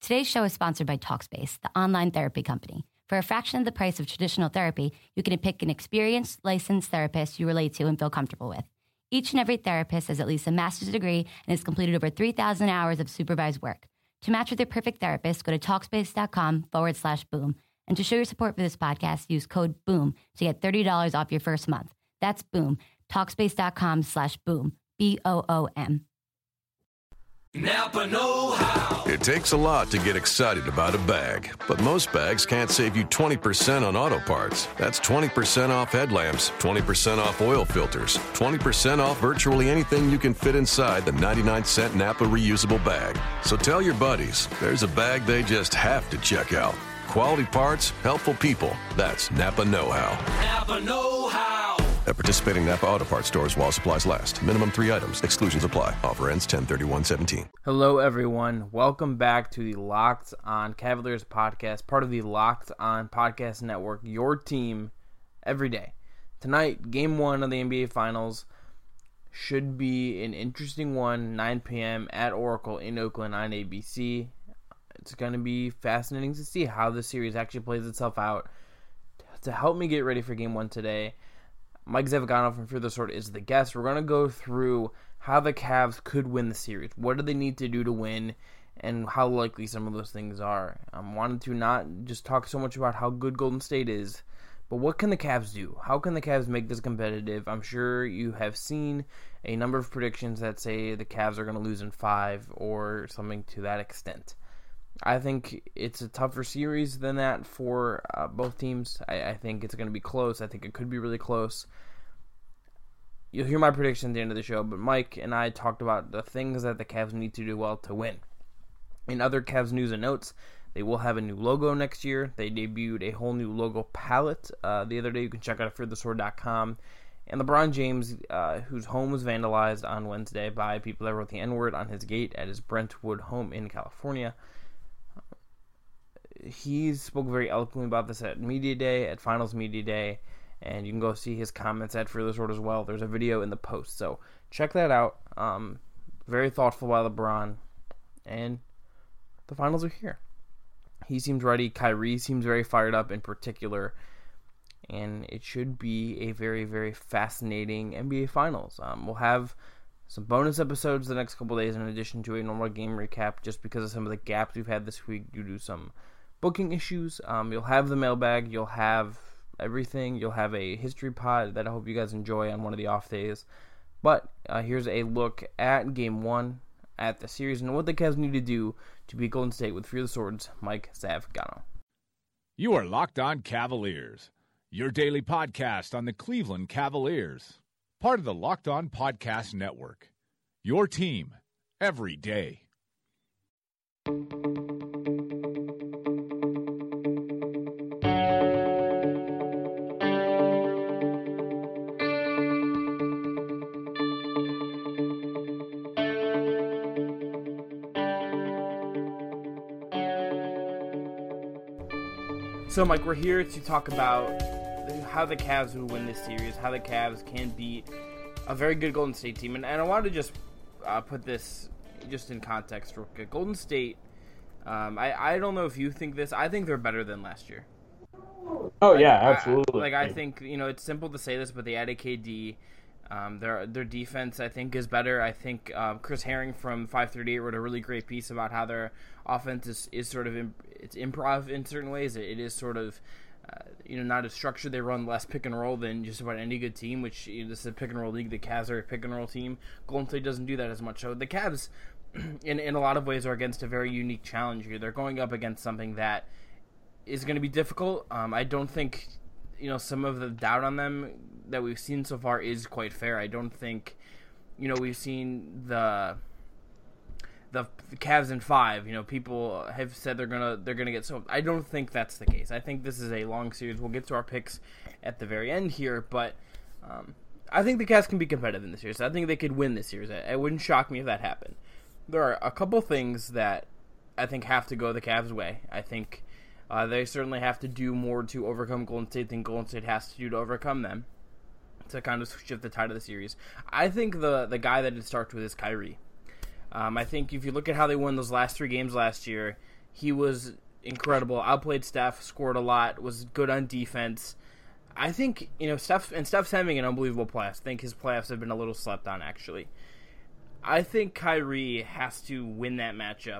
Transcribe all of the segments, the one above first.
Today's show is sponsored by Talkspace, the online therapy company. For a fraction of the price of traditional therapy, you can pick an experienced, licensed therapist you relate to and feel comfortable with. Each and every therapist has at least a master's degree and has completed over 3,000 hours of supervised work. To match with your perfect therapist, go to Talkspace.com/boom. And to show your support for this podcast, use code BOOM to get $30 off your first month. That's BOOM. Talkspace.com/boom. BOOM. Napa know-how. It takes a lot to get excited about a bag, but most bags can't save you 20% on auto parts. That's 20% off headlamps, 20% off oil filters, 20% off virtually anything you can fit inside the 99-cent Napa reusable bag. So tell your buddies, there's a bag they just have to check out. Quality parts, helpful people. That's Napa know-how. Napa know-how. At participating Napa Auto Parts stores while supplies last. Minimum 3 items. Exclusions apply. Offer ends 10/31/17. Hello, everyone. Welcome back to the Locked On Cavaliers podcast, part of the Locked On Podcast Network, your team every day. Tonight, Game 1 of the NBA Finals should be an interesting one, 9 p.m. at Oracle in Oakland on ABC. It's going to be fascinating to see how the series actually plays itself out. To help me get ready for Game 1 today, Mike Zavagano from Fear the Sword is the guest. We're going to go through how the Cavs could win the series. What do they need to do to win, and how likely some of those things are. I wanted to not just talk so much about how good Golden State is, but what can the Cavs do? How can the Cavs make this competitive? I'm sure you have seen a number of predictions that say the Cavs are going to lose in 5 or something to that extent. I think it's a tougher series than that for both teams. I think it's going to be close. I think it could be really close. You'll hear my prediction at the end of the show, but Mike and I talked about the things that the Cavs need to do well to win. In other Cavs news and notes, they will have a new logo next year. They debuted a whole new logo palette the other day. You can check out fearthesword.com. And LeBron James, whose home was vandalized on Wednesday by people that wrote the N-word on his gate at his Brentwood home in California. He spoke very eloquently about this at Media Day, at Finals Media Day, and you can go see his comments at Fear the Sword as well. There's a video in the post, so check that out. Very thoughtful by LeBron, and the finals are here. He seems ready. Kyrie seems very fired up in particular, and it should be a very, very fascinating NBA Finals. We'll have some bonus episodes the next couple days in addition to a normal game recap just because of some of the gaps we've had this week due to some booking issues. You'll have the mailbag. You'll have everything. You'll have a history pod that I hope you guys enjoy on one of the off days. But here's a look at Game 1 at the series and what the Cavs need to do to beat Golden State with Fear the Sword's Mike Zavagano. You are Locked On Cavaliers, your daily podcast on the Cleveland Cavaliers. Part of the Locked On Podcast Network, your team every day. So, Mike, we're here to talk about how the Cavs would win this series, how the Cavs can beat a very good Golden State team. And I wanted to just put this just in context real quick. Golden State, I don't know if you think this. I think they're better than last year. Oh, yeah, absolutely. I think, it's simple to say this, but they added KD. Their defense, I think, is better. I think Chris Herring from 538 wrote a really great piece about how their offense is sort of it's improv in certain ways. It is sort of not as structured. They run less pick and roll than just about any good team. Which this is a pick and roll league. The Cavs are a pick and roll team. Golden State doesn't do that as much. So the Cavs, in a lot of ways, are against a very unique challenge here. They're going up against something that is going to be difficult. I don't think some of the doubt on them that we've seen so far is quite fair. I don't think, we've seen the Cavs in 5. People have said they're gonna get so. I don't think that's the case. I think this is a long series. We'll get to our picks at the very end here, but I think the Cavs can be competitive in this series. I think they could win this series. It wouldn't shock me if that happened. There are a couple things that I think have to go the Cavs' way. I think they certainly have to do more to overcome Golden State than Golden State has to do to overcome them, to kind of shift the tide of the series. I think the guy that it starts with is Kyrie. I think if you look at how they won those last 3 games last year, he was incredible, outplayed Steph, scored a lot, was good on defense. I think, Steph's having an unbelievable playoffs. I think his playoffs have been a little slept on, actually. I think Kyrie has to win that matchup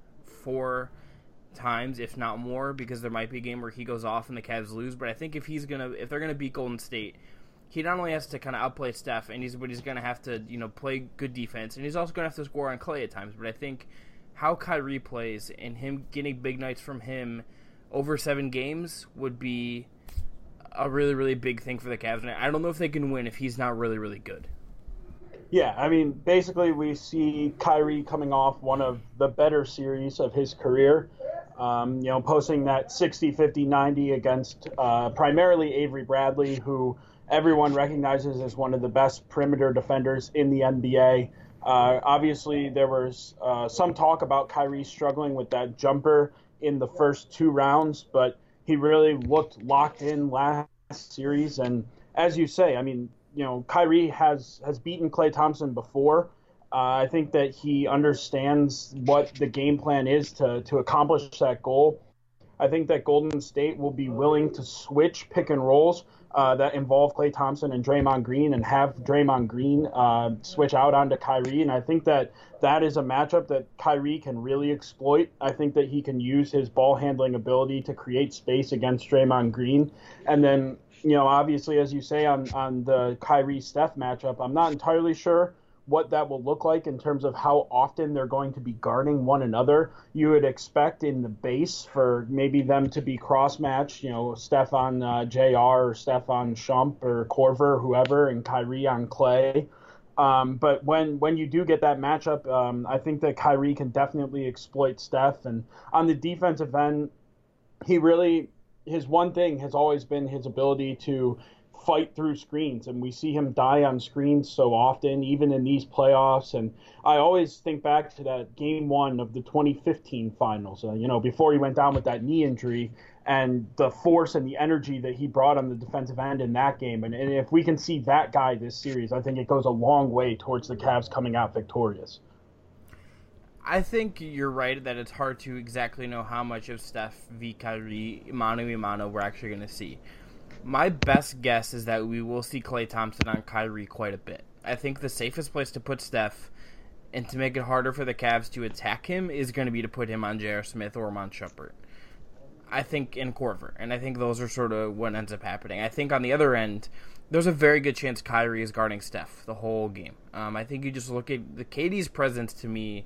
4 times, if not more, because there might be a game where he goes off and the Cavs lose. But I think if they're gonna beat Golden State, he not only has to kind of outplay Steph, but he's gonna have to play good defense, and he's also gonna have to score on Klay at times. But I think how Kyrie plays and him getting big nights from him over 7 games would be a really, really big thing for the Cavs. And I don't know if they can win if he's not really, really good. Yeah, I mean, basically we see Kyrie coming off one of the better series of his career, posting that 60, 50, 90 against primarily Avery Bradley, who everyone recognizes as one of the best perimeter defenders in the NBA. Obviously, there was some talk about Kyrie struggling with that jumper in the first 2 rounds, but he really looked locked in last series. And as you say, I mean, Kyrie has beaten Klay Thompson before. I think that he understands what the game plan is to accomplish that goal. I think that Golden State will be willing to switch pick and rolls that involve Klay Thompson and Draymond Green, and have Draymond Green switch out onto Kyrie. And I think that is a matchup that Kyrie can really exploit. I think that he can use his ball handling ability to create space against Draymond Green. And then, obviously, as you say, on the Kyrie-Steph matchup, I'm not entirely sure what that will look like in terms of how often they're going to be guarding one another. You would expect in the base for maybe them to be cross-matched, Steph on JR or Steph on Shump or Korver, whoever, and Kyrie on Klay. But when you do get that matchup, I think that Kyrie can definitely exploit Steph. And on the defensive end, his one thing has always been his ability to fight through screens, and we see him die on screens so often, even in these playoffs. And I always think back to that game 1 of the 2015 finals, before he went down with that knee injury, and the force and the energy that he brought on the defensive end in that game. And if we can see that guy this series, I think it goes a long way towards the Cavs coming out victorious. I think you're right that it's hard to exactly know how much of Steph v. Kyrie, mano a mano, we're actually going to see. My best guess is that we will see Klay Thompson on Kyrie quite a bit. I think the safest place to put Steph and to make it harder for the Cavs to attack him is going to be to put him on J.R. Smith or Iman Shumpert. I think in Korver, and I think those are sort of what ends up happening. I think on the other end, there's a very good chance Kyrie is guarding Steph the whole game. I think you just look at the KD's presence. To me,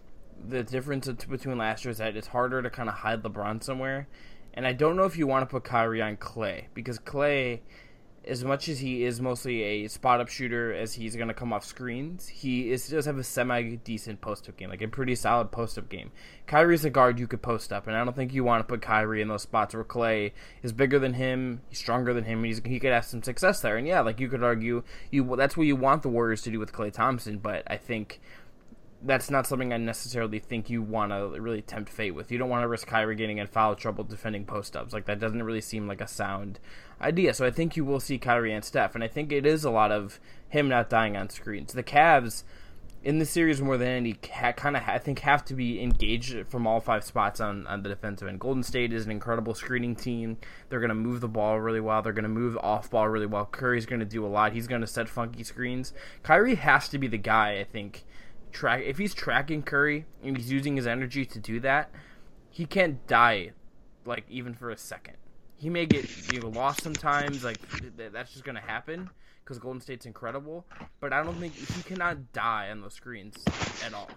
the difference between last year is that it's harder to kind of hide LeBron somewhere. And I don't know if you want to put Kyrie on Klay, because Klay, as much as he is mostly a spot-up shooter as he's going to come off screens, he does have a semi-decent post-up game, like a pretty solid post-up game. Kyrie's a guard you could post up, and I don't think you want to put Kyrie in those spots where Klay is bigger than him, he's stronger than him, and he could have some success there. And yeah, like you could argue, that's what you want the Warriors to do with Klay Thompson, but I think that's not something I necessarily think you want to really tempt fate with. You don't want to risk Kyrie getting in foul trouble defending post-ups. Like, that doesn't really seem like a sound idea. So I think you will see Kyrie and Steph, and I think it is a lot of him not dying on screens. The Cavs, in the series more than any, I think have to be engaged from all 5 spots on the defensive end. Golden State is an incredible screening team. They're going to move the ball really well. They're going to move off ball really well. Curry's going to do a lot. He's going to set funky screens. Kyrie has to be the guy, I think. If he's tracking Curry and he's using his energy to do that, he can't die, like, even for a second. He may get lost sometimes, like, that's just going to happen because Golden State's incredible, but I don't think he cannot die on those screens at all.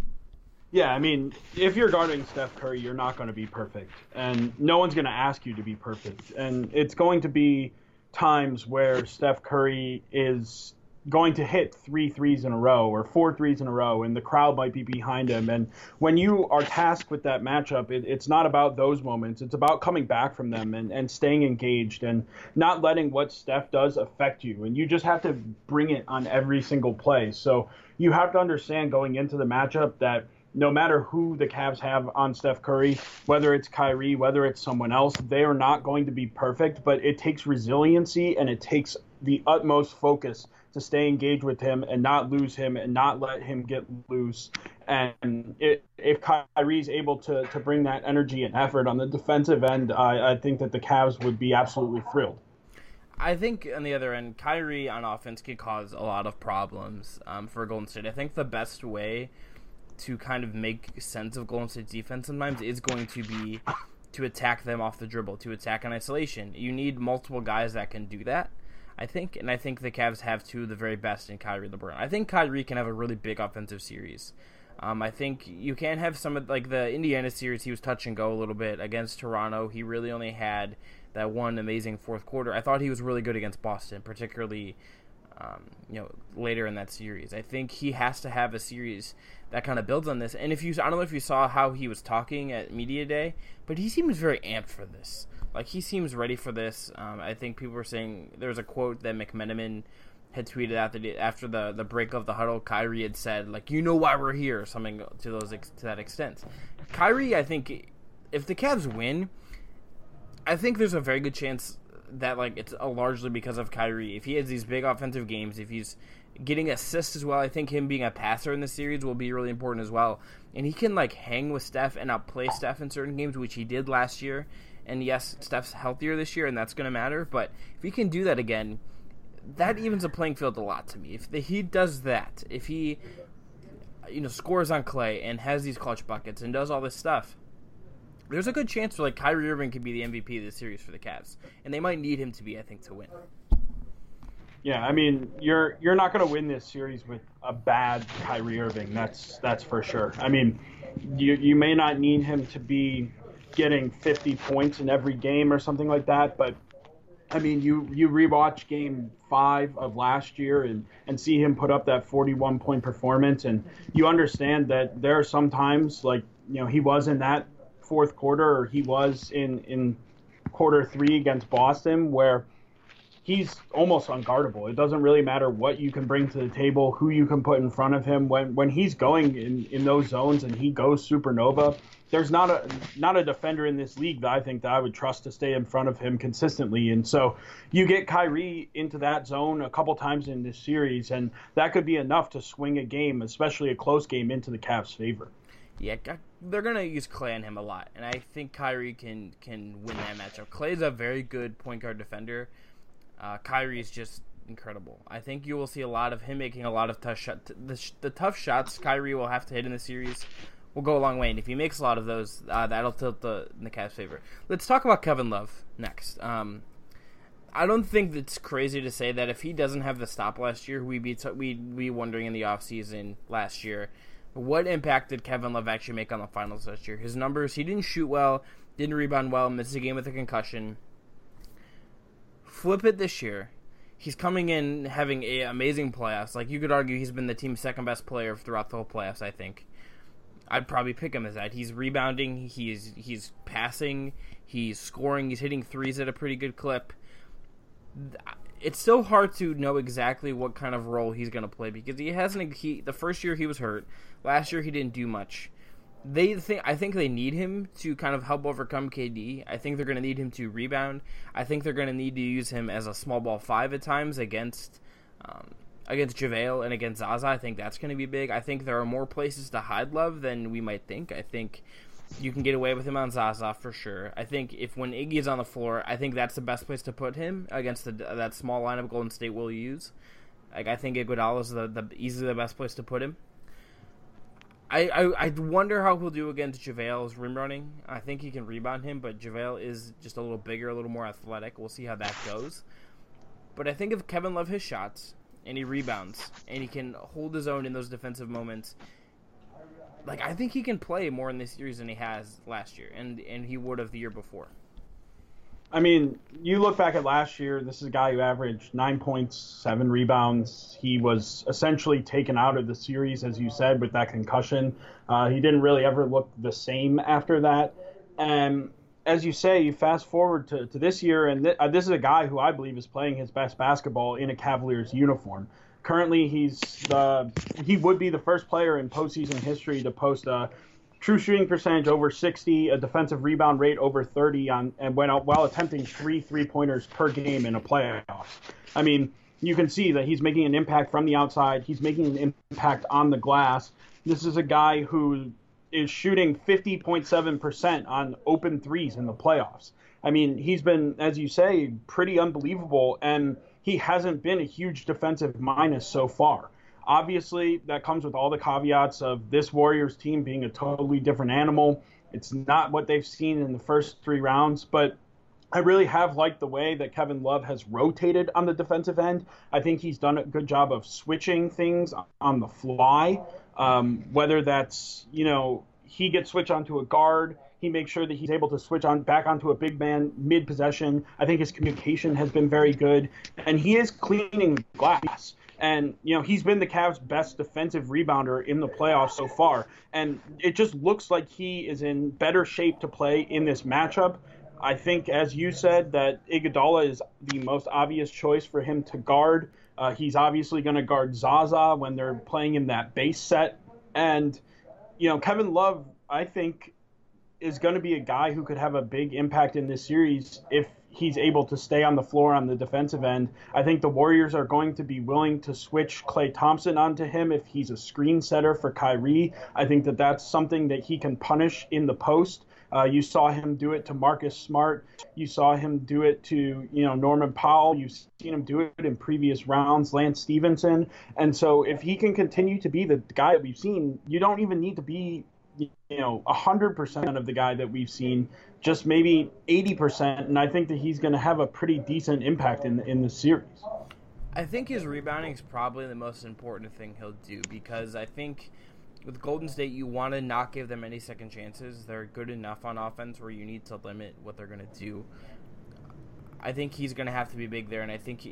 Yeah, I mean, if you're guarding Steph Curry, you're not going to be perfect, and no one's going to ask you to be perfect, and it's going to be times where Steph Curry is going to hit 3 threes in a row or 4 threes in a row, and the crowd might be behind him. And when you are tasked with that matchup, it's not about those moments. It's about coming back from them and staying engaged and not letting what Steph does affect you. And you just have to bring it on every single play. So you have to understand going into the matchup that no matter who the Cavs have on Steph Curry, whether it's Kyrie, whether it's someone else, they are not going to be perfect, but it takes resiliency and it takes the utmost focus to stay engaged with him and not lose him and not let him get loose. And if Kyrie's able to bring that energy and effort on the defensive end, I think that the Cavs would be absolutely thrilled. I think on the other end, Kyrie on offense could cause a lot of problems for Golden State. I think the best way to kind of make sense of Golden State's defense sometimes is going to be to attack them off the dribble, to attack in isolation. You need multiple guys that can do that, I think, and I think the Cavs have two of the very best in Kyrie and LeBron. I think Kyrie can have a really big offensive series. I think you can have some of, like the Indiana series, he was touch and go a little bit. Against Toronto, he really only had that one amazing fourth quarter. I thought he was really good against Boston, particularly later in that series. I think he has to have a series that kind of builds on this. And I don't know if you saw how he was talking at Media Day, but he seems very amped for this. Like, he seems ready for this. I think people were saying, there was a quote that McMenamin had tweeted out that after the break of the huddle, Kyrie had said, like, you know why we're here, or something to that extent. Kyrie, I think, if the Cavs win, I think there's a very good chance that, like, it's largely because of Kyrie. If he has these big offensive games, if he's getting assists as well, I think him being a passer in the series will be really important as well. And he can, like, hang with Steph and outplay Steph in certain games, which he did last year. And yes, Steph's healthier this year, and that's going to matter. But if he can do that again, that evens the playing field a lot to me. If he does that, if he scores on Clay and has these clutch buckets and does all this stuff, there's a good chance for, like, Kyrie Irving could be the MVP of this series for the Cavs. And they might need him to be, I think, to win. Yeah, I mean, you're not going to win this series with a bad Kyrie Irving. That's for sure. I mean, you may not need him to be getting 50 points in every game or something like that, but I mean, you rewatch Game 5 of last year and see him put up that 41-point performance, and you understand that there are some times, like, he was in that fourth quarter, or he was in quarter 3 against Boston, where he's almost unguardable. It doesn't really matter what you can bring to the table, who you can put in front of him. When he's going in those zones and he goes supernova, there's not a defender in this league that I think that I would trust to stay in front of him consistently. And so you get Kyrie into that zone a couple times in this series, and that could be enough to swing a game, especially a close game, into the Cavs' favor. Yeah, they're going to use Clay on him a lot, and I think Kyrie can win that matchup. Clay's a very good point guard defender. Kyrie is just incredible. I think you will see a lot of him making a lot of tough shots. The tough shots Kyrie will have to hit in the series will go a long way, and if he makes a lot of those, that'll tilt the Cavs' favor. Let's talk about Kevin Love next. I don't think it's crazy to say that if he doesn't have the stop last year, we'd be wondering in the offseason last year, what impact did Kevin Love actually make on the finals last year? His numbers, he didn't shoot well, didn't rebound well, missed a game with a concussion. Flip it this year. He's coming in having an amazing playoffs. Like, you could argue he's been the team's second best player throughout the whole playoffs, I think. I'd probably pick him as that. He's rebounding, he's passing, he's scoring, he's hitting threes at a pretty good clip. It's still hard to know exactly what kind of role he's going to play because the first year he was hurt. Last year he didn't do much. I think they need him to kind of help overcome KD. I think they're going to need him to rebound. I think they're going to need to use him as a small ball 5 at times against JaVale and against Zaza. I think that's going to be big. I think there are more places to hide Love than we might think. I think you can get away with him on Zaza for sure. I think when Iggy is on the floor, I think that's the best place to put him against that small lineup Golden State will use. Like, I think Iguodala is easily the best place to put him. I wonder how he'll do against JaVale's rim running. I think he can rebound him, but JaVale is just a little bigger, a little more athletic. We'll see how that goes. But I think if Kevin Love hits shots and he rebounds and he can hold his own in those defensive moments, like, I think he can play more in this series than he has last year and he would have the year before. I mean, you look back at last year, this is a guy who averaged 9 points, 7 rebounds. He was essentially taken out of the series, as you said, with that concussion. He didn't really ever look the same after that. And as you say, you fast forward to this year, and this is a guy who I believe is playing his best basketball in a Cavaliers uniform. Currently, he would be the first player in postseason history to post a true shooting percentage over 60, a defensive rebound rate over 30, while attempting 3 3-pointers per game in a playoffs. I mean, you can see that he's making an impact from the outside. He's making an impact on the glass. This is a guy who is shooting 50.7% on open threes in the playoffs. I mean, he's been, as you say, pretty unbelievable, and he hasn't been a huge defensive minus so far. Obviously, that comes with all the caveats of this Warriors team being a totally different animal. It's not what they've seen in the first 3 rounds, but I really have liked the way that Kevin Love has rotated on the defensive end. I think he's done a good job of switching things on the fly, whether that's, he gets switched onto a guard. He makes sure that he's able to switch back onto a big man mid-possession. I think his communication has been very good, and he is cleaning glass. And, he's been the Cavs' best defensive rebounder in the playoffs so far. And it just looks like he is in better shape to play in this matchup. I think, as you said, that Iguodala is the most obvious choice for him to guard. He's obviously going to guard Zaza when they're playing in that base set. And, Kevin Love, I think, is going to be a guy who could have a big impact in this series if he's able to stay on the floor on the defensive end. I think the Warriors are going to be willing to switch Klay Thompson onto him if he's a screen setter for Kyrie. I think that that's something that he can punish in the post. You saw him do it to Marcus Smart. You saw him do it to, Norman Powell. You've seen him do it in previous rounds, Lance Stevenson. And so if he can continue to be the guy that we've seen, you don't even need to be 100% of the guy that we've seen, just maybe 80%, and I think that he's going to have a pretty decent impact in the series. I think his rebounding is probably the most important thing he'll do, because I think with Golden State, you want to not give them any second chances. They're good enough on offense where you need to limit what they're going to do. I think he's going to have to be big there, and I think,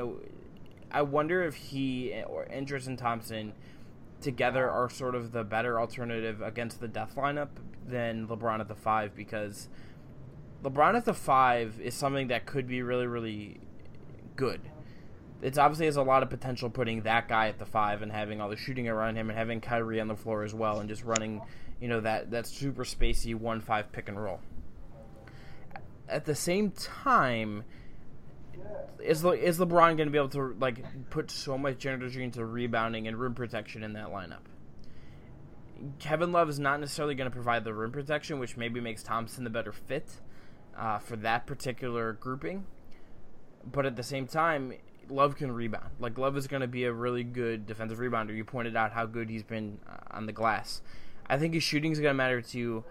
I wonder if he and Tristan Thompson together are sort of the better alternative against the death lineup than LeBron at the 5, because LeBron at the 5 is something that could be really, really good. It obviously has a lot of potential putting that guy at the 5 and having all the shooting around him and having Kyrie on the floor as well and just running, that super spacey 1-5 pick and roll. At the same time, is LeBron going to be able to put so much energy into rebounding and rim protection in that lineup? Kevin Love is not necessarily going to provide the rim protection, which maybe makes Thompson the better fit for that particular grouping. But at the same time, Love can rebound. Love is going to be a really good defensive rebounder. You pointed out how good he's been on the glass. I think his shooting is going to matter too.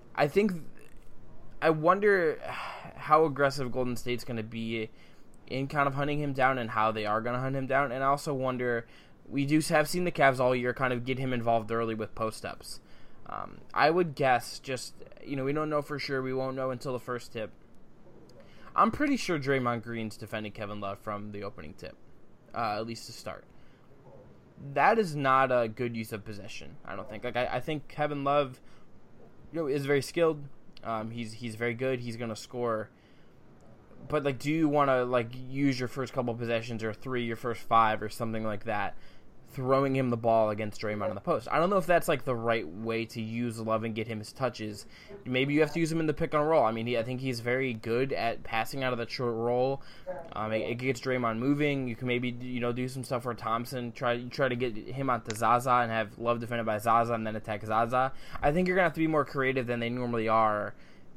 I wonder how aggressive Golden State's going to be in kind of hunting him down and how they are going to hunt him down. And I also wonder, we do have seen the Cavs all year kind of get him involved early with post-ups. I would guess we don't know for sure. We won't know until the first tip. I'm pretty sure Draymond Green's defending Kevin Love from the opening tip, at least to start. That is not a good use of possession, I don't think. I think Kevin Love is very skilled. He's very good. He's going to score. But, do you want to, use your first couple possessions or 3, your first 5 or something like that, throwing him the ball against Draymond in the post? I don't know if that's, the right way to use Love and get him his touches. Maybe you have to use him in the pick and roll. I mean, I think he's very good at passing out of that short roll. It gets Draymond moving. You can maybe, do some stuff for Thompson. Try to get him onto Zaza and have Love defended by Zaza and then attack Zaza. I think you're going to have to be more creative than they normally are,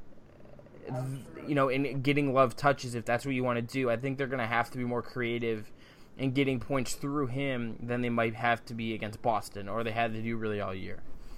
in getting Love touches, if that's what you want to do. I think they're going to have to be more creative in getting points through him than they might have to be against Boston, or they had to do really all year.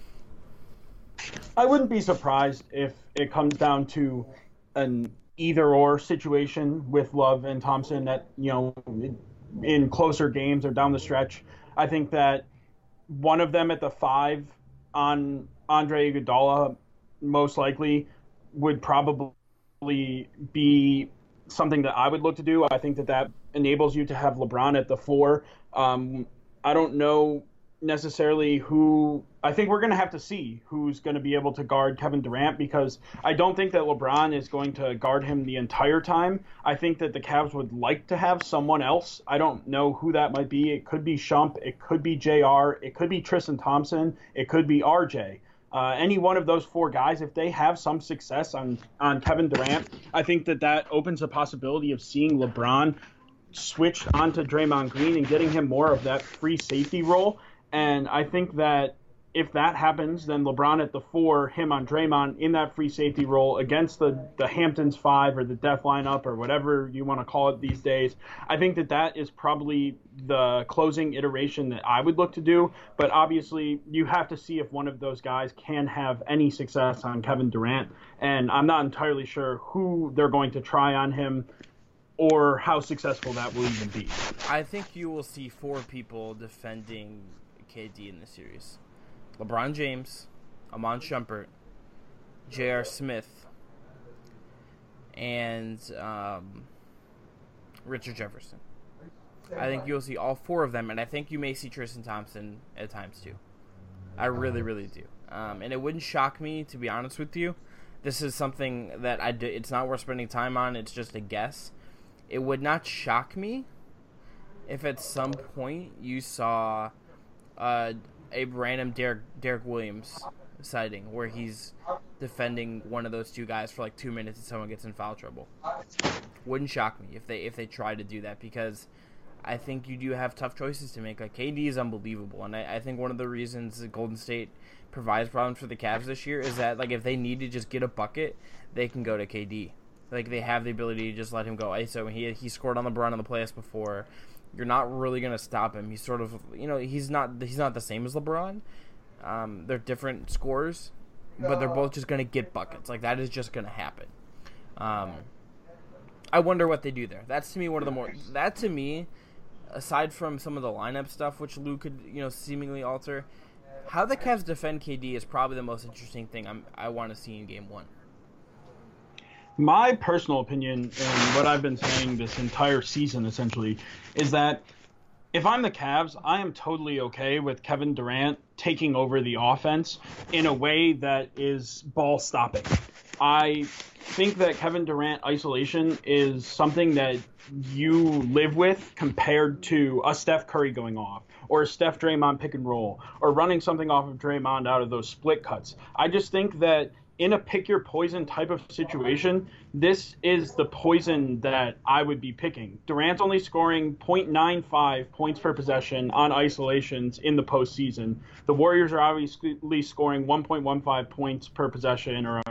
I wouldn't be surprised if it comes down to an either-or situation with Love and Thompson that, in closer games or down the stretch. I think that one of them at the 5 on Andre Iguodala most likely would probably be something that I would look to do. I think that enables you to have LeBron at the 4. I don't know necessarily who. I think we're going to have to see who's going to be able to guard Kevin Durant, because I don't think that LeBron is going to guard him the entire time. I think that the Cavs would like to have someone else. I don't know who that might be. It could be Shump. It could be JR. It could be Tristan Thompson. It could be RJ. Any one of those 4 guys, if they have some success on Kevin Durant, I think that opens a possibility of seeing LeBron switched onto Draymond Green and getting him more of that free safety role. And I think that if that happens, then LeBron at the 4, him on Draymond in that free safety role against the Hamptons 5 or the death lineup or whatever you want to call it these days, I think that is probably the closing iteration that I would look to do. But obviously, you have to see if one of those guys can have any success on Kevin Durant. And I'm not entirely sure who they're going to try on him or how successful that will even be. I think you will see 4 people defending KD in the series. LeBron James, Iman Shumpert, J.R. Smith, and Richard Jefferson. I think you'll see all 4 of them, and I think you may see Tristan Thompson at times too. I really, really do. And it wouldn't shock me, to be honest with you. This is something that it's not worth spending time on. It's just a guess. It would not shock me if at some point you saw a random Derek Williams sighting where he's defending one of those 2 guys for like 2 minutes and someone gets in foul trouble. Wouldn't shock me if they try to do that, because I think you do have tough choices to make. Like, KD is unbelievable, and I think one of the reasons that Golden State provides problems for the Cavs this year is that, like, if they need to just get a bucket, they can go to KD. Like, they have the ability to just let him go ISO. He scored on LeBron in the playoffs before. You're not really going to stop him. He's sort of, he's not the same as LeBron. They're different scorers, but they're both just going to get buckets. Like, that is just going to happen. I wonder what they do there. That's, to me, one of the more... That, to me, aside from some of the lineup stuff, which Lou could, seemingly alter, how the Cavs defend KD is probably the most interesting thing I want to see in Game 1. My personal opinion, and what I've been saying this entire season, essentially, is that if I'm the Cavs, I am totally okay with Kevin Durant taking over the offense in a way that is ball stopping. I think that Kevin Durant isolation is something that you live with compared to a Steph Curry going off, or a Steph Draymond pick and roll, or running something off of Draymond out of those split cuts. I just think that in a pick your poison type of situation, this is the poison that I would be picking. Durant's only scoring 0.95 points per possession on isolations in the postseason. The Warriors are obviously scoring 1.15 points per possession, or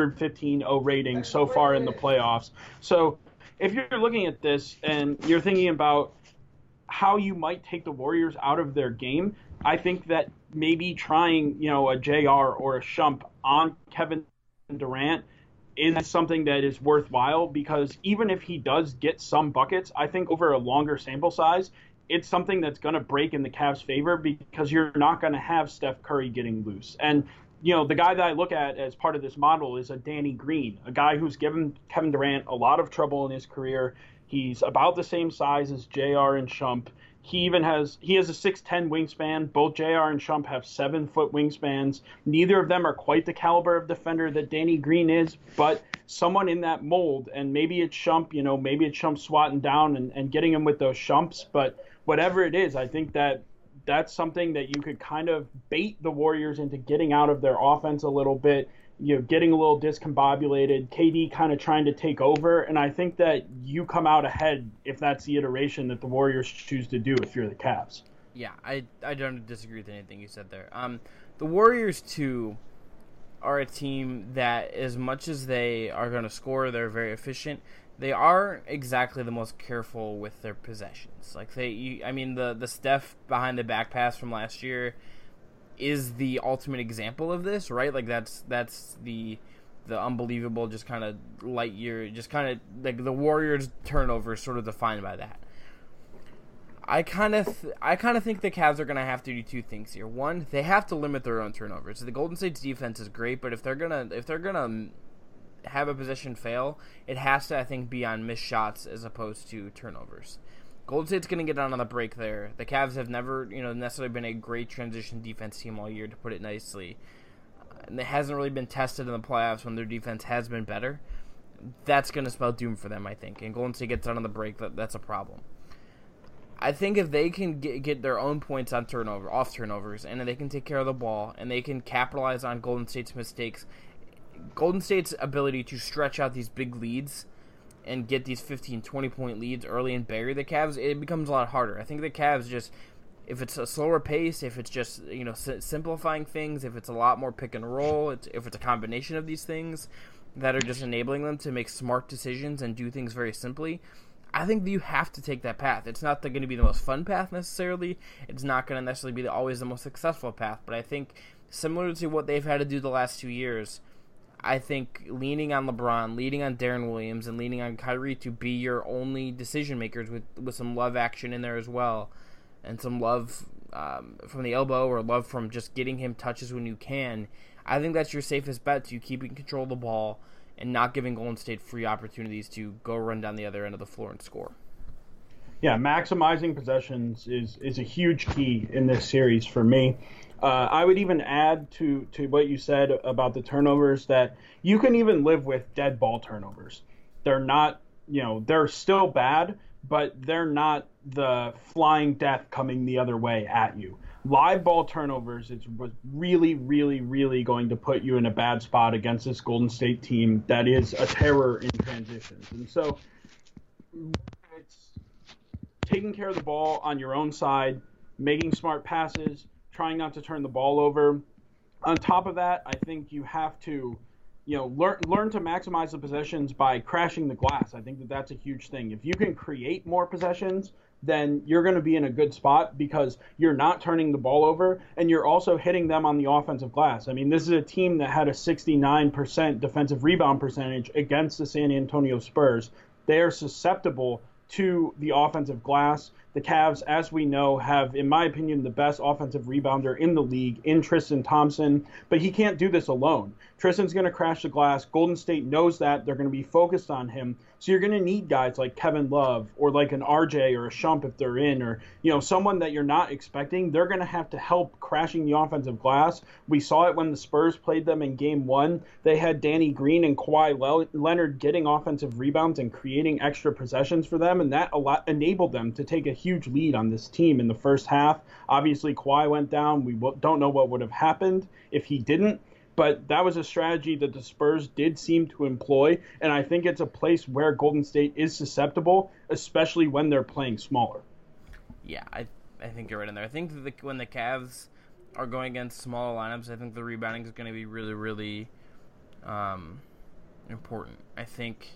115-0 rating so far in the playoffs. So if you're looking at this and you're thinking about how you might take the Warriors out of their game, I think that maybe trying, a JR or a Shump on Kevin Durant is something that is worthwhile, because even if he does get some buckets, I think over a longer sample size, it's something that's going to break in the Cavs' favor, because you're not going to have Steph Curry getting loose. And, the guy that I look at as part of this model is a Danny Green, a guy who's given Kevin Durant a lot of trouble in his career. He's about the same size as JR and Shump. He has a 6'10" wingspan. Both JR and Shump have 7-foot wingspans. Neither of them are quite the caliber of defender that Danny Green is, but someone in that mold. And maybe it's Shump, maybe it's Shump swatting down and getting him with those Shumps. But whatever it is, I think that that's something that you could kind of bait the Warriors into getting out of their offense a little bit, getting a little discombobulated, KD kind of trying to take over. And I think that you come out ahead if that's the iteration that the Warriors choose to do if you're the Cavs. Yeah, I don't disagree with anything you said there. The Warriors, too, are a team that, as much as they are going to score, they're very efficient. They aren't exactly the most careful with their possessions. Like, the Steph behind the back pass from last year is the ultimate example of this, right? Like, that's the unbelievable, just kind of light year, just kind of like the Warriors' turnover is sort of defined by that. I kind of think the Cavs are going to have to do 2 things here. One, they have to limit their own turnovers. The Golden State's defense is great, but if they're gonna have a possession fail, it has to, I think, be on missed shots as opposed to turnovers. Golden State's going to get on the break there. The Cavs have never, necessarily been a great transition defense team all year, to put it nicely. And it hasn't really been tested in the playoffs when their defense has been better. That's going to spell doom for them, I think. And Golden State gets on the break, that's a problem. I think if they can get their own points on off turnovers, and they can take care of the ball, and they can capitalize on Golden State's mistakes, Golden State's ability to stretch out these big leads and get these 15, 20-point leads early and bury the Cavs, it becomes a lot harder. I think the Cavs just, if it's a slower pace, if it's just, simplifying things, if it's a lot more pick and roll, if it's a combination of these things that are just enabling them to make smart decisions and do things very simply, I think that you have to take that path. It's not going to be the most fun path necessarily. It's not going to necessarily be always the most successful path, but I think similar to what they've had to do the last 2 years, I think leaning on LeBron, leaning on Darren Williams, and leaning on Kyrie to be your only decision makers with some love action in there as well, and some love from the elbow or love from just getting him touches when you can, I think that's your safest bet to keeping control of the ball and not giving Golden State free opportunities to go run down the other end of the floor and score. Yeah, maximizing possessions is a huge key in this series for me. I would even add to what you said about the turnovers that you can even live with dead ball turnovers. They're not, they're still bad, but they're not the flying death coming the other way at you. Live ball turnovers is what's really, really, really going to put you in a bad spot against this Golden State team that is a terror in transitions. And so it's taking care of the ball on your own side, making smart passes, trying not to turn the ball over. On top of that, I think you have to, learn to maximize the possessions by crashing the glass. I think that that's a huge thing. If you can create more possessions, then you're going to be in a good spot because you're not turning the ball over and you're also hitting them on the offensive glass. I mean, this is a team that had a 69% defensive rebound percentage against the San Antonio Spurs. They are susceptible to the offensive glass. The Cavs, as we know, have, in my opinion, the best offensive rebounder in the league in Tristan Thompson, but he can't do this alone. Tristan's going to crash the glass. Golden State knows that. They're going to be focused on him. So you're going to need guys like Kevin Love or like an RJ or a Shump if they're in, or, someone that you're not expecting. They're going to have to help crashing the offensive glass. We saw it when the Spurs played them in Game 1. They had Danny Green and Kawhi Leonard getting offensive rebounds and creating extra possessions for them, and that enabled them to take a huge lead on this team in the first half. Obviously, Kawhi went down. We don't know what would have happened if he didn't. But that was a strategy that the Spurs did seem to employ, and I think it's a place where Golden State is susceptible, especially when they're playing smaller. Yeah, I think you're right in there. I think that when the Cavs are going against smaller lineups, I think the rebounding is going to be really, really important. I think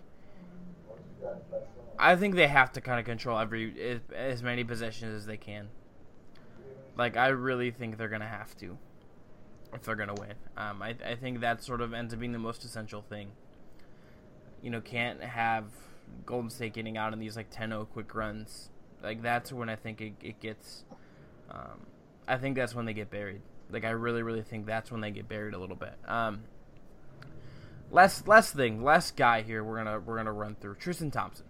they have to kind of control as many possessions as they can. I really think they're going to have to if they're going to win. I think that sort of ends up being the most essential thing. Can't have Golden State getting out in these 10-0 quick runs. That's when I think it gets I think that's when they get buried. I really, really think that's when they get buried a little bit. Last guy here we're gonna run through, Tristan Thompson.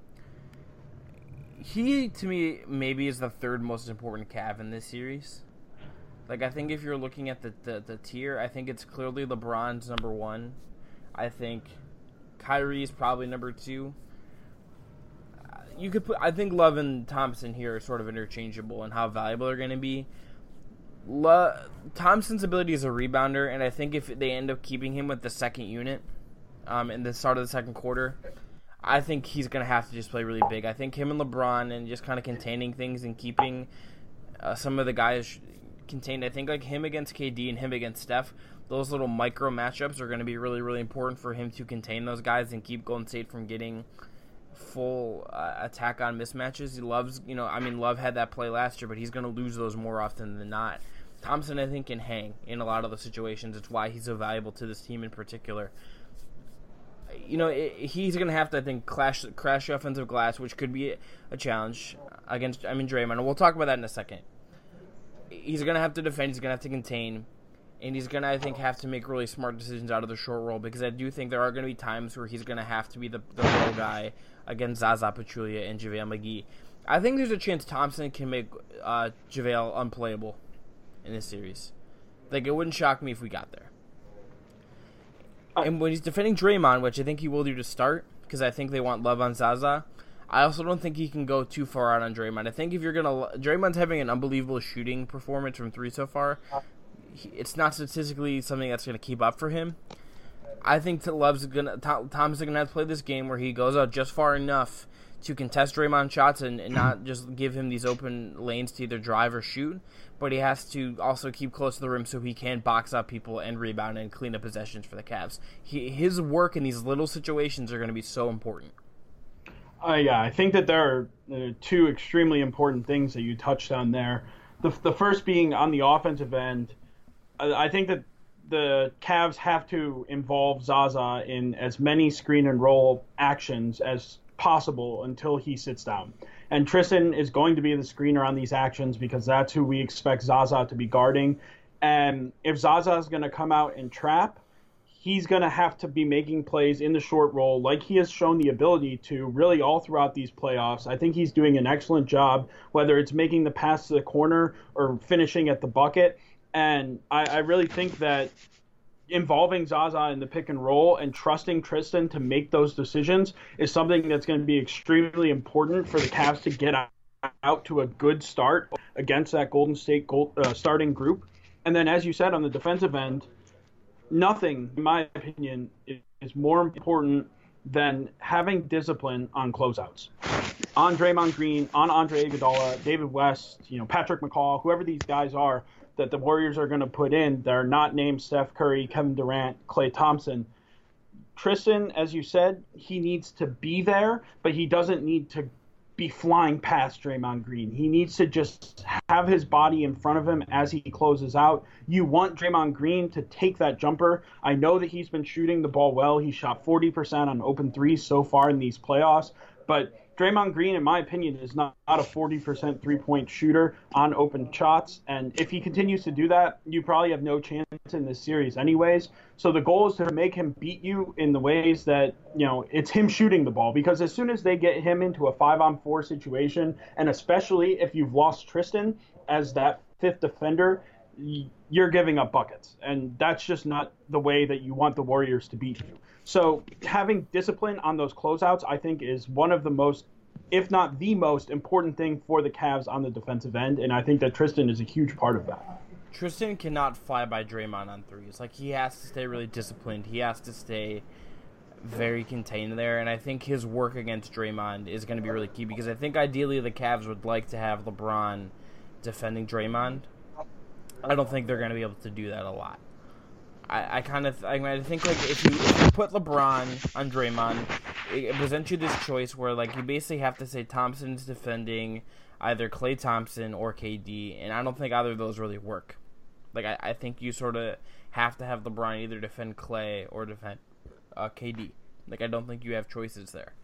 He, to me, maybe is the third most important Cav in this series. I think if you're looking at the tier, I think it's clearly LeBron's number one. I think Kyrie's probably number two. You could put, I think Love and Thompson here are sort of interchangeable in how valuable they're going to be. Thompson's ability as a rebounder, and I think if they end up keeping him with the second unit in the start of the second quarter, I think he's going to have to just play really big. I think him and LeBron and just kind of containing things and keeping some of the guys contained. I think him against KD and him against Steph, those little micro matchups are going to be really, really important for him to contain those guys and keep Golden State from getting full attack on mismatches. He loves, Love had that play last year, but he's going to lose those more often than not. Thompson, I think, can hang in a lot of the situations. It's why he's so valuable to this team in particular. He's going to have to, I think, crash the offensive glass, which could be a challenge against, Draymond. And we'll talk about that in a second. He's going to have to defend. He's going to have to contain. And he's going to, I think, have to make really smart decisions out of the short roll, because I do think there are going to be times where he's going to have to be the roll guy against Zaza Pachulia and JaVale McGee. I think there's a chance Thompson can make JaVale unplayable in this series. It wouldn't shock me if we got there. And when he's defending Draymond, which I think he will do to start, because I think they want Love on Zaza, I also don't think he can go too far out on Draymond. I think if you're going to... Draymond's having an unbelievable shooting performance from three so far. It's not statistically something that's going to keep up for him. I think Thompson's gonna have to play this game where he goes out just far enough to contest Draymond's shots and not just give him these open lanes to either drive or shoot, but he has to also keep close to the rim so he can box up people and rebound and clean up possessions for the Cavs. His work in these little situations are going to be so important. Yeah, I think that there are two extremely important things that you touched on there. The first being on the offensive end, I think that the Cavs have to involve Zaza in as many screen and roll actions as possible until he sits down. And Tristan is going to be the screener on these actions because that's who we expect Zaza to be guarding. And if Zaza is going to come out and trap, he's going to have to be making plays in the short roll like he has shown the ability to really all throughout these playoffs. I think he's doing an excellent job, whether it's making the pass to the corner or finishing at the bucket. And I really think that involving Zaza in the pick and roll and trusting Tristan to make those decisions is something that's going to be extremely important for the Cavs to get out to a good start against that Golden State starting group. And then, as you said, on the defensive end, nothing, in my opinion, is more important than having discipline on closeouts. On Draymond Green, on Andre Iguodala, David West, Patrick McCaw, whoever these guys are that the Warriors are going to put in, they're not named Steph Curry, Kevin Durant, Klay Thompson. Tristan, as you said, he needs to be there, but he doesn't need to be flying past Draymond Green. He needs to just have his body in front of him as he closes out. You want Draymond Green to take that jumper. I know that he's been shooting the ball well. He shot 40% on open threes so far in these playoffs, but Draymond Green, in my opinion, is not a 40% three-point shooter on open shots. And if he continues to do that, you probably have no chance in this series anyways. So the goal is to make him beat you in the ways that, it's him shooting the ball. Because as soon as they get him into a 5-on-4 situation, and especially if you've lost Tristan as that fifth defender, you're giving up buckets. And that's just not the way that you want the Warriors to beat you. So having discipline on those closeouts, I think, is one of the most, if not the most important thing for the Cavs on the defensive end. And I think that Tristan is a huge part of that. Tristan cannot fly by Draymond on threes. He has to stay really disciplined. He has to stay very contained there. And I think his work against Draymond is going to be really key because I think ideally the Cavs would like to have LeBron defending Draymond. I don't think they're going to be able to do that a lot. I think if you put LeBron on Draymond, it presents you this choice where you basically have to say Thompson's defending either Klay Thompson or KD, and I don't think either of those really work. I think you sort of have to have LeBron either defend Klay or defend KD. I don't think you have choices there.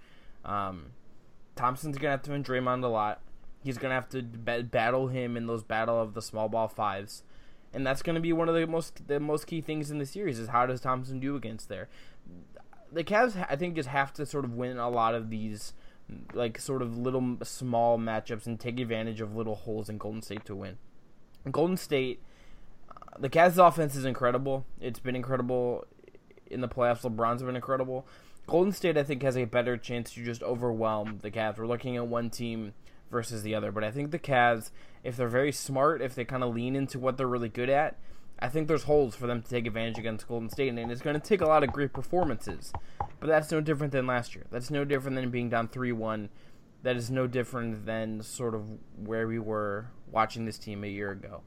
Thompson's gonna have to win Draymond a lot. He's gonna have to battle him in those battle of the small ball fives. And that's going to be one of the most key things in the series is how does Thompson do against there. The Cavs, I think, just have to sort of win a lot of these sort of little small matchups and take advantage of little holes in Golden State to win. Golden State, the Cavs' offense is incredible. It's been incredible in the playoffs. LeBron's been incredible. Golden State, I think, has a better chance to just overwhelm the Cavs. We're looking at one team versus the other. But I think the Cavs, if they're very smart, if they kind of lean into what they're really good at, I think there's holes for them to take advantage against Golden State. And it's going to take a lot of great performances. But that's no different than last year. That's no different than being down 3-1. That is no different than sort of where we were watching this team a year ago.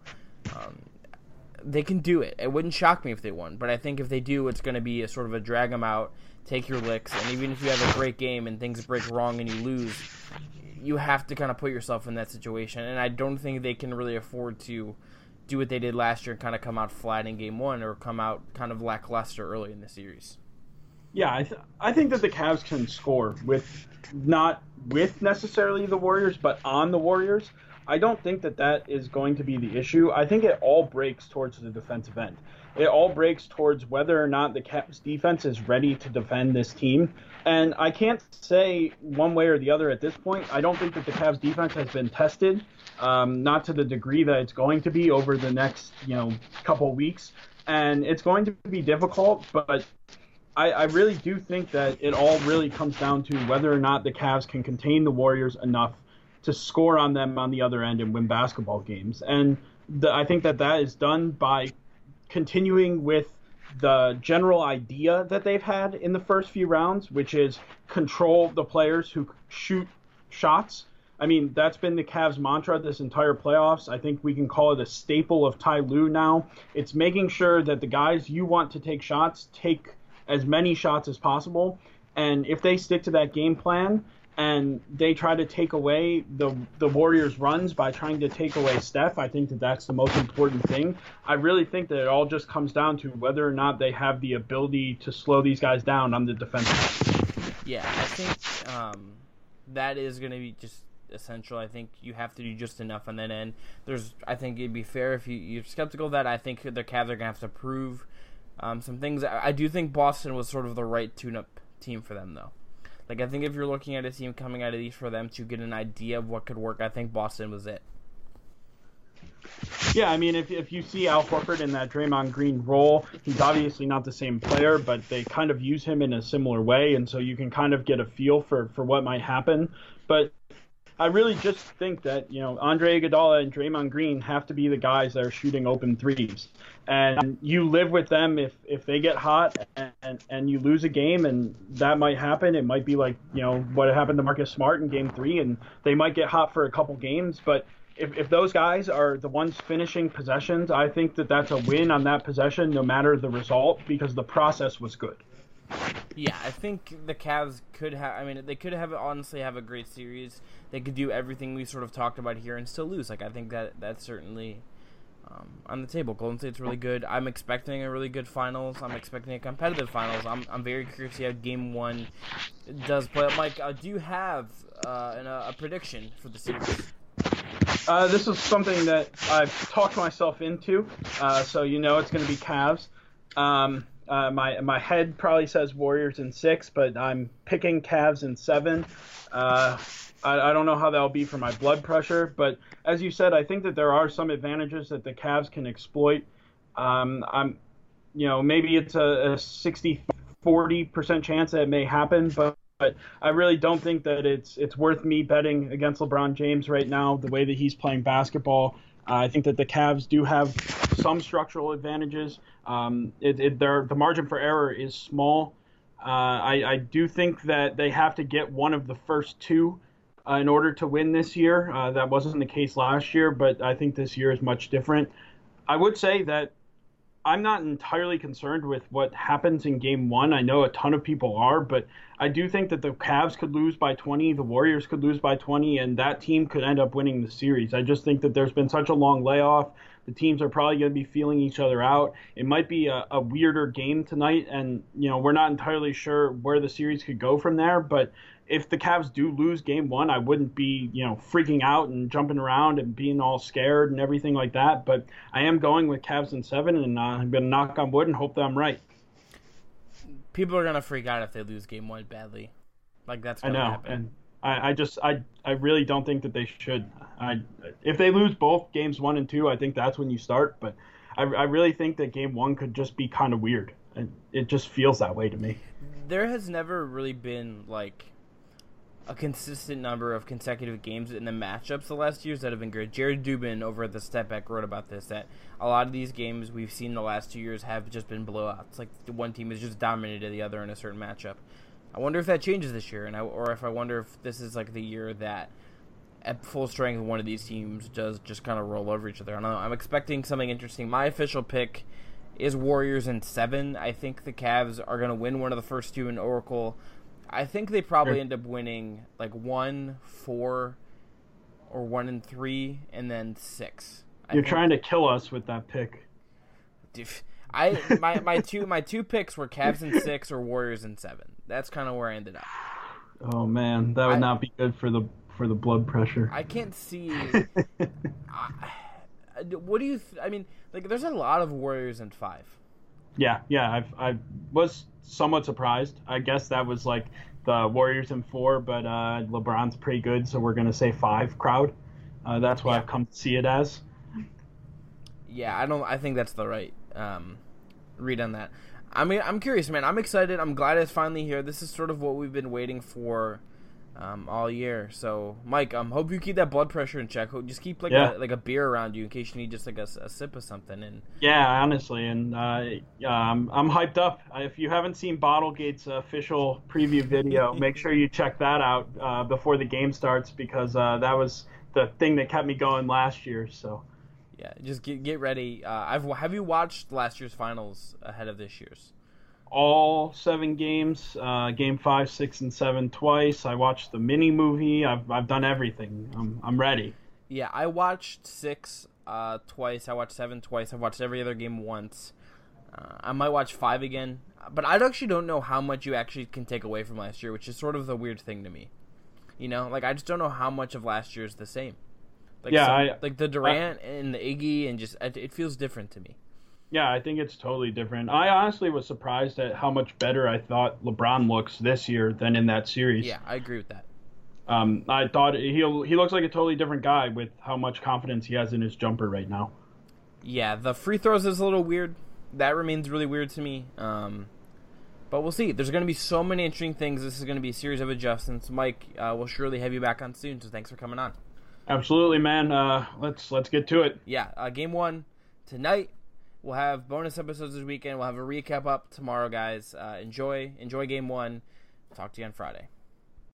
They can do it. It wouldn't shock me if they won. But I think if they do, it's going to be a sort of a drag them out, take your licks. And even if you have a great game and things break wrong and you lose, you have to kind of put yourself in that situation, and I don't think they can really afford to do what they did last year and kind of come out flat in Game 1 or come out kind of lackluster early in the series. Yeah, I think that the Cavs can score not with necessarily the Warriors, but on the Warriors. I don't think that is going to be the issue. I think it all breaks towards the defensive end. It all breaks towards whether or not the Cavs defense is ready to defend this team. And I can't say one way or the other at this point. I don't think that the Cavs defense has been tested, not to the degree that it's going to be over the next, couple weeks. And it's going to be difficult, but I really do think that it all really comes down to whether or not the Cavs can contain the Warriors enough to score on them on the other end and win basketball games. And I think that is done by continuing with the general idea that they've had in the first few rounds, which is control the players who shoot shots. I mean, that's been the Cavs' mantra this entire playoffs. I think we can call it a staple of Ty Lue now. It's making sure that the guys you want to take shots take as many shots as possible. And if they stick to that game plan and they try to take away the Warriors' runs by trying to take away Steph, I think that that's the most important thing. I really think that it all just comes down to whether or not they have the ability to slow these guys down on the defensive. Yeah, I think that is going to be just essential. I think you have to do just enough on that end. I think it'd be fair if you're skeptical of that. I think the Cavs are going to have to prove some things. I do think Boston was sort of the right tune-up team for them, though. Like, I think if you're looking at a team coming out of these for them to get an idea of what could work, I think Boston was it. Yeah, I mean, if you see Al Horford in that Draymond Green role, he's obviously not the same player, but they kind of use him in a similar way, and so you can kind of get a feel for what might happen. But I really just think that, Andre Iguodala and Draymond Green have to be the guys that are shooting open threes. And you live with them if they get hot and you lose a game, and that might happen. It might be like, what happened to Marcus Smart in Game 3, and they might get hot for a couple games. But if those guys are the ones finishing possessions, I think that that's a win on that possession no matter the result because the process was good. Yeah, I think the Cavs could have. They could have honestly have a great series. They could do everything we sort of talked about here and still lose. Like, I think that's certainly on the table. Golden State's really good. I'm expecting a really good finals. I'm expecting a competitive finals. I'm very curious to see how Game 1 does play. Mike, do you have a prediction for the series? This is something that I've talked myself into, so it's going to be Cavs. My head probably says Warriors in 6, but I'm picking Cavs in 7. I don't know how that'll be for my blood pressure, but as you said, I think that there are some advantages that the Cavs can exploit. Maybe it's a 60-40% chance that it may happen, but I really don't think that it's worth me betting against LeBron James right now, the way that he's playing basketball. I think that the Cavs do have some structural advantages. The margin for error is small. I do think that they have to get one of the first two in order to win this year. That wasn't the case last year, but I think this year is much different. I would say that I'm not entirely concerned with what happens in Game 1. I know a ton of people are, but I do think that the Cavs could lose by 20, the Warriors could lose by 20, and that team could end up winning the series. I just think that there's been such a long layoff. The teams are probably going to be feeling each other out. It might be a weirder game tonight, and we're not entirely sure where the series could go from there, but if the Cavs do lose Game 1, I wouldn't be, freaking out and jumping around and being all scared and everything like that. But I am going with Cavs in 7, and I'm going to knock on wood and hope that I'm right. People are going to freak out if they lose Game 1 badly. Like, that's going to happen. And I really don't think that they should. If they lose both Games 1 and 2, I think that's when you start. But I really think that Game 1 could just be kind of weird. It just feels that way to me. There has never really been, a consistent number of consecutive games in the matchups the last years that have been great. Jared Dubin over at the Step Back wrote about this, that a lot of these games we've seen the last 2 years have just been blowouts. Like, the one team has just dominated the other in a certain matchup. I wonder if that changes this year, or if I wonder if this is the year that at full strength one of these teams does just kind of roll over each other. I don't know. I'm expecting something interesting. My official pick is Warriors in 7. I think the Cavs are going to win one of the first two in Oracle. I think they probably end up winning 1-4 or 1-3 and then 6. You're trying to kill us with that pick. My two picks were Cavs in 6 or Warriors in 7. That's kind of where I ended up. Oh man, that would not be good for the blood pressure. I can't see. What do you? There's a lot of Warriors in 5. Yeah. I was somewhat surprised. I guess that was the Warriors in 4, but LeBron's pretty good, so we're gonna say 5 crowd. That's what I've come to see it as. Yeah, I think that's the right read on that. I'm curious, man. I'm excited. I'm glad it's finally here. This is sort of what we've been waiting for all year. So, Mike, hope you keep that blood pressure in check. Just keep like a beer around you in case you need just like a sip of something. And yeah, honestly, and I'm hyped up. If you haven't seen Bottlegate's official preview video, make sure you check that out before the game starts, because that was the thing that kept me going last year. So yeah, just get ready. Have you watched last year's finals ahead of this year's? All 7 games, game 5, 6, and 7 twice. I watched the mini movie. I've done everything. I'm ready. Yeah, I watched 6 twice. I watched 7 twice. I've watched every other game once. I might watch 5 again, but I actually don't know how much you actually can take away from last year, which is sort of the weird thing to me. You know, like I just don't know how much of last year is the same. Like like the Durant and the Iggy, and just it feels different to me. Yeah, I think it's totally different. I honestly was surprised at how much better I thought LeBron looks this year than in that series. Yeah, I agree with that. I thought he looks like a totally different guy with how much confidence he has in his jumper right now. Yeah, the free throws is a little weird. That remains really weird to me. But we'll see. There's going to be so many interesting things. This is going to be a series of adjustments. Mike, we'll surely have you back on soon, so thanks for coming on. Absolutely, man. Let's get to it. Yeah, game 1 tonight. We'll have bonus episodes this weekend. We'll have a recap up tomorrow, guys. Enjoy game 1. Talk to you on Friday.